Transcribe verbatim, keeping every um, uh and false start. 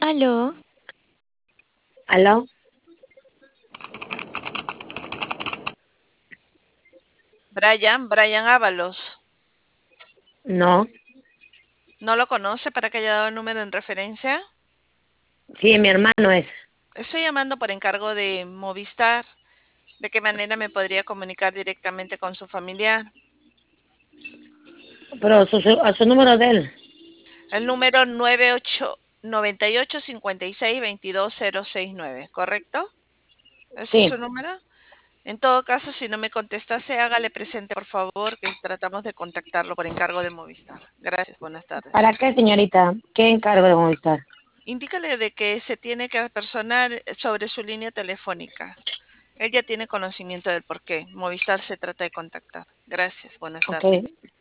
Aló, ¿Aló? Brian, Brian Ábalos. No. ¿No lo conoce para que haya dado el número en referencia? Sí, mi hermano es. Estoy llamando por encargo de Movistar. ¿De qué manera me podría comunicar directamente con su familiar? Pero su, su- a su número de él. El número nueve ocho noventa y ocho cincuenta y seis veintidós cero seis nueve, ¿correcto? ¿Ese es Sí. su número? En todo caso, si no me contestase, hágale presente, por favor, que tratamos de contactarlo por encargo de Movistar. Gracias, buenas tardes. ¿Para qué, señorita? ¿Qué encargo de Movistar? Indícale de que se tiene que apersonar sobre su línea telefónica. Él ya tiene conocimiento del por qué. Movistar se trata de contactar. Gracias, buenas Ok. tardes.